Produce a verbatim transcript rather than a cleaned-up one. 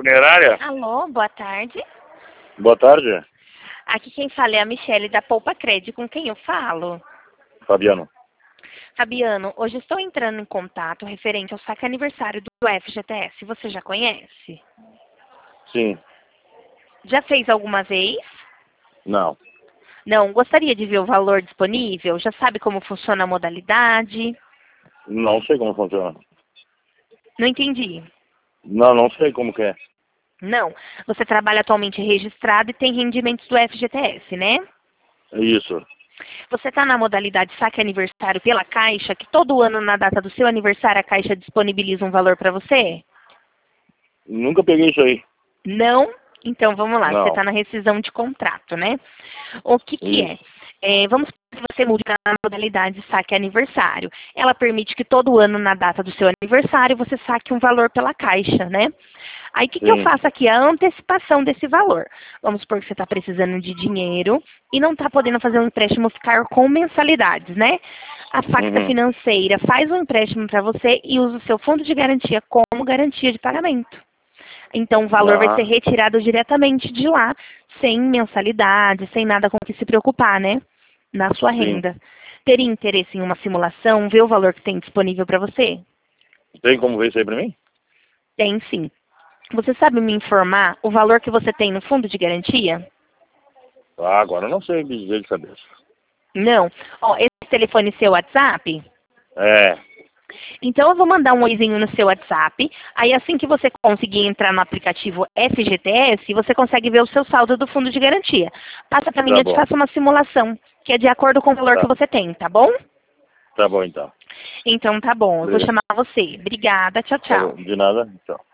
Funerária? Alô, boa tarde. Boa tarde, Aqui quem fala é a Michele da Poupa Cred, com quem eu falo? Fabiano. Fabiano, hoje estou entrando em contato referente ao saque aniversário do F G T S. Você já conhece? Sim. Já fez alguma vez? Não. Não, gostaria de ver o valor disponível? Já sabe como funciona a modalidade? Não sei como funciona. Não entendi. Não, não sei como que é. Não. Você trabalha atualmente registrado e tem rendimentos do F G T S, né? Isso. Você está na modalidade saque aniversário pela Caixa, que todo ano, na data do seu aniversário, a Caixa disponibiliza um valor para você? Nunca peguei isso aí. Não? Então vamos lá, você Não. está na rescisão de contrato, né? O que que é? Isso. É, vamos supor que você mude para a modalidade saque aniversário. Ela permite que todo ano, na data do seu aniversário, você saque um valor pela Caixa, né? Aí o que, que eu Sim. faço aqui? A antecipação desse valor. Vamos supor que você está precisando de dinheiro e não está podendo fazer um empréstimo ficar com mensalidades, né? A Facta Uhum. Financeira faz um empréstimo para você e usa o seu fundo de garantia como garantia de pagamento. Então o valor vai ser Ah, retirado diretamente de lá, sem mensalidade, sem nada com que se preocupar, né? Na sua sim. renda. Teria interesse em uma simulação, ver o valor que tem disponível para você? Tem como ver isso aí pra mim? Tem sim. Você sabe me informar o valor que você tem no fundo de garantia? Ah, agora eu não sei dizer de cabeça. Não. Ó, esse telefone é seu WhatsApp? É. Então eu vou mandar um oizinho no seu WhatsApp. Aí assim que você conseguir entrar no aplicativo F G T S, você consegue ver o seu saldo do fundo de garantia. Passa para mim, Tá eu te bom. faço uma simulação, que é de acordo com o valor que Tá. você tem, tá bom? Tá bom então. Então tá bom, eu vou Obrigado. chamar você. Obrigada, tchau, Tá bom. tchau. De nada. Tchau.